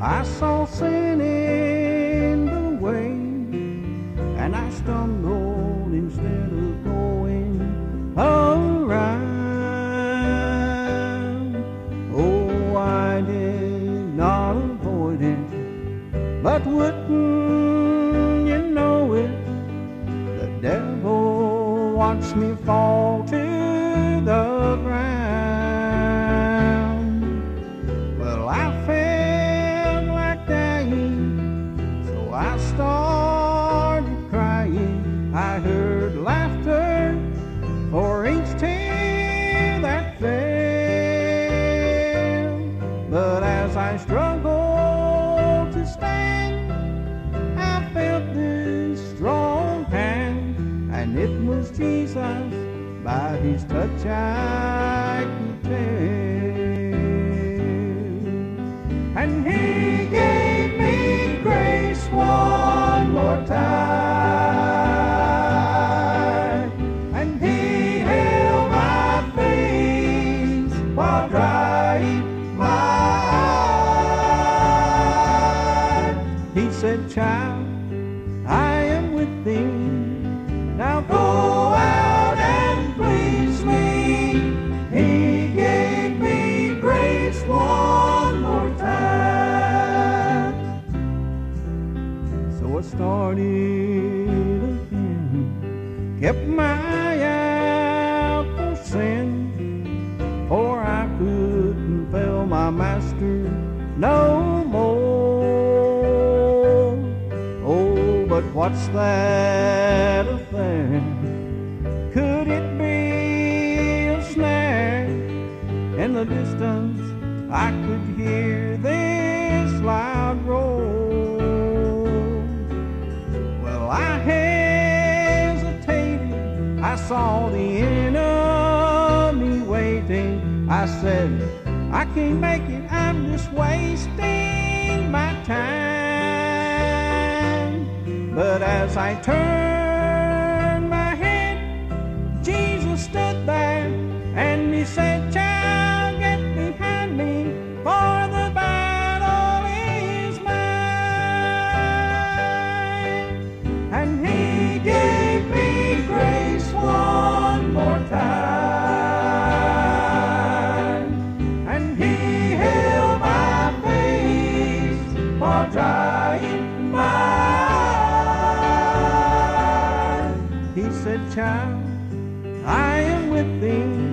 I saw sin in the way, and I stumbled instead of going around. Oh, I did not avoid it, but wouldn't you know it, the devil wants me fall to the ground. Well, I felt like dying, so I started crying. I heard laughter for each tear that fell, but as I struggled to stand, I felt this strong hand, and it was Jesus. By his touch I could tell, and he gave me grace one more time, and he held my face while drying my eyes. He said, "Child, I am with thee, now go out and please me." He gave me grace one more time. So I started again, kept my eye out for sin, for I couldn't fail my master no more. Oh, but what's that affair? Could it be a snare? In the distance I could hear this loud roar. Well, I hesitated, I saw the enemy waiting. I said, "I can't make it, I'm just wasting my time." But as I turned my head, Jesus stood there, and he said, "Child, get behind me, for the battle is mine." And he gave me grace one more time, and he held my face while drying my eyes. He said, "Child, I am with thee,